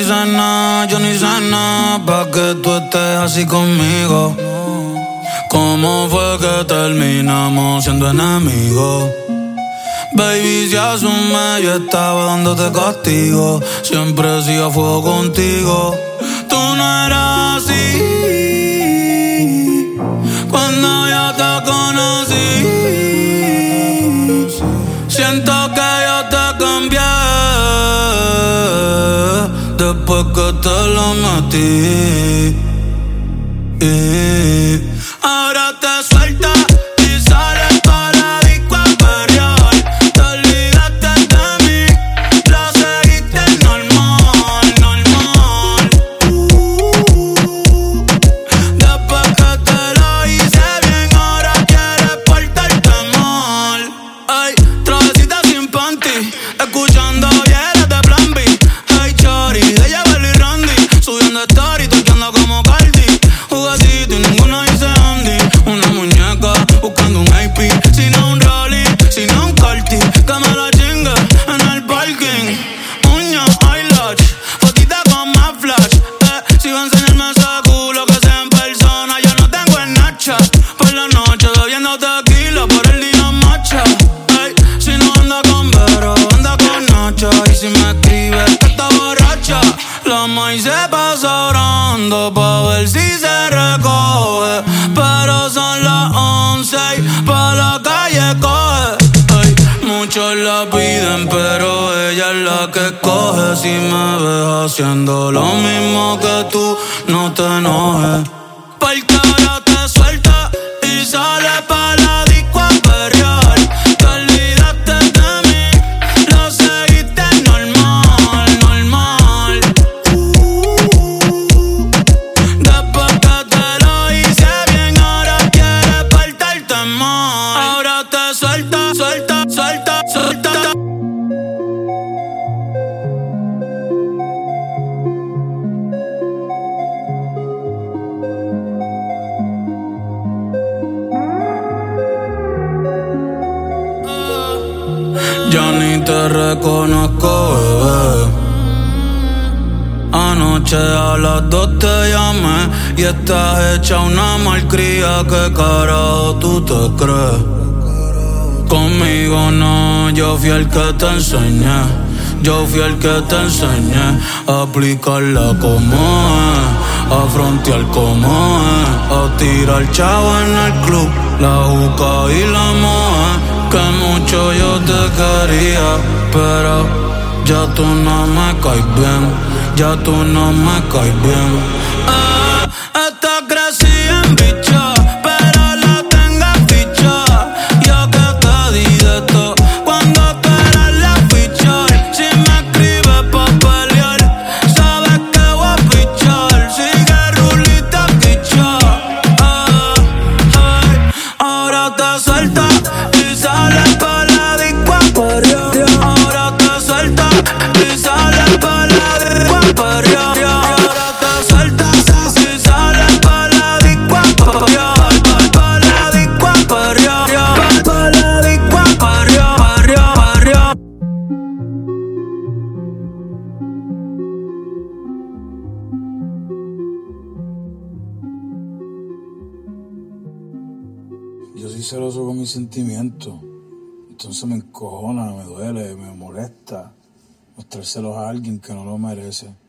yo ni sé nada pa' que tú estés así conmigo. ¿Cómo fue que terminamos siendo enemigos? Baby, si asume, yo estaba dándote castigo. Siempre he sido a fuego contigo. Tú no eras así cuando yo te conocí. Siento que yo te cambié después que te lo metí. Ahora te sueltas y sales para la disco a perrear. Te olvidaste de mí, lo seguiste normal, normal. Después que te lo hice bien, ahora quieres portarte mal. Ay, travesita sin panty, escuchando viejas de Plan B. Ay, chori, de Yabel y Randy, subiendo story, toqueando como Cardi. Juguetito y ninguno dice Andy. Una muñeca buscando un AP, si no un Rolly, si no un Carti. Que me la chingue en el parking. Uña, eyelash, fotita con más flash. Si va a enseñarme ese culo que sea en persona, yo no tengo el Nacha. Por la noche bebiendo tequila, por el día macha. Ey, si no anda con Vero, anda con Nacha. Y si me escribe que está borracha, la maíz se pasa orando pa' ver si se recoge. Pero son las 11 y pa' la calle coge. Ey, muchos la piden, pero ella es la que escoge. Si me ves haciendo lo mismo que tú, no te enojes. Porque ahora te sueltas y sales pa' la disco a perrear. Te olvidaste de mí, lo seguiste normal, normal. Después que te lo hice bien, ahora quieres portarte mal. Ahora te sueltas, suelta, suelta, suelta. Ya ni te reconozco, bebé. Anoche a las 2 te llamé y estás hecha una malcría. ¿Qué carajo tú te crees? Conmigo no, yo fui el que te enseñé. Yo fui el que te enseñé a aplicarla como es, a frontear como es, a tirar chavo en el club, la juca y la moe. Que mucho yo te quería, pero ya tú no me caes bien, ya tú no me caes bien. Esta crecida en bicha, pero la tengo ficha. Yo que te di de todo cuando tú eras la ficha. Si me escribes pa' pelear, sabes que voy a fichar. Sigue rulita quicha. Ahora te sueltas y sales pa' la disco a perrear. Ahora te sueltas y sales pa' la disco a perrear. Ahora te sueltas y sales pa' la disco a perrear. Pa' la disco a perrear. Pa' la disco a perrear, perrear, perrear. Yo soy celoso con mis sentimientos. Entonces me encojona, me duele, me molesta mostrárselos a alguien que no lo merece.